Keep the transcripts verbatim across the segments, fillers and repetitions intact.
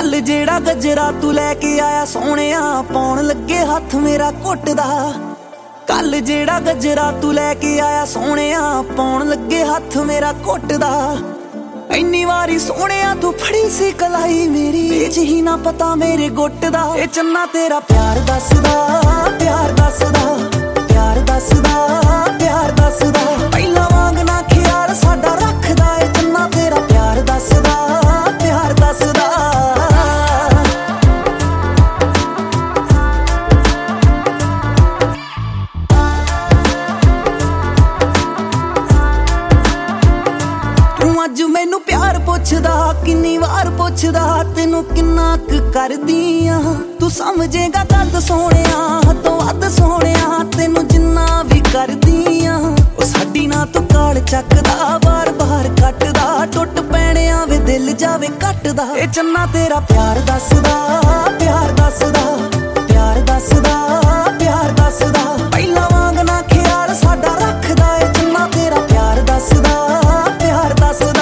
कल जेड़ा गजरा तू लैके आया सोहणिया पौन लगे हथ मेरा घुटदा। कल जेड़ा गजरा तू लैके आया सोहणिया पौन लगे हथ मेरा घुटदा। इन्नी वारी सोहणिया तू फड़ी सी कलाई मेरी बेच ही ना पता मेरे गुट दा। ए चन्ना तेरा प्यार दसदा प्यार दसदा प्यार दसदा प्यार दसदा पहला वांग ना ख्याल साडा रखदा। ए चन्ना तेरा प्यार दसदा प्यार दसदा। अज मैनू प्यार पुछदा किन्नी वार पुछदा तेनू किन्ना क करदी आ। तू समझेगा गल सोहणिया तो वध सोहणिया तेनू जिन्ना भी करदी आ। ओ साडी ना तू काल चकदा बार बार कटदा टुट पैणिया वे दिल जावे कटदा। ए चन्ना तेरा प्यार दसदा प्यार दसदा प्यार दसदा प्यार दसदा पहला वांग ना ख्याल साडा रखदा। ए चन्ना तेरा प्यार दसदा प्यार दसदा।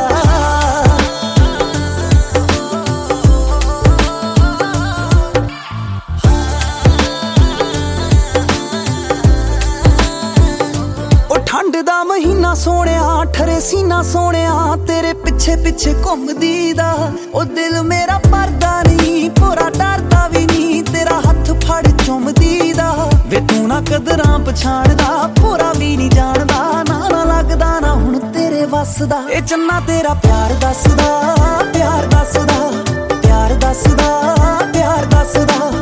ठंड दा महीना सोहणिया ठरे सीना सोहणिया तेरे पिछे पिछे घुमदी दा। ओ दिल मेरा भरदा नहीं पूरा डरदा भी नहीं तेरा हथ फड़ चुमदी दा। वे तू ना कदरां पछाणदा पूरा भी नहीं जानदा ना ना लगदा ना हुण तेरे वस दा। ए चन्ना तेरा प्यार दसदा प्यार दसदा प्यार दसदा प्यार दसदा।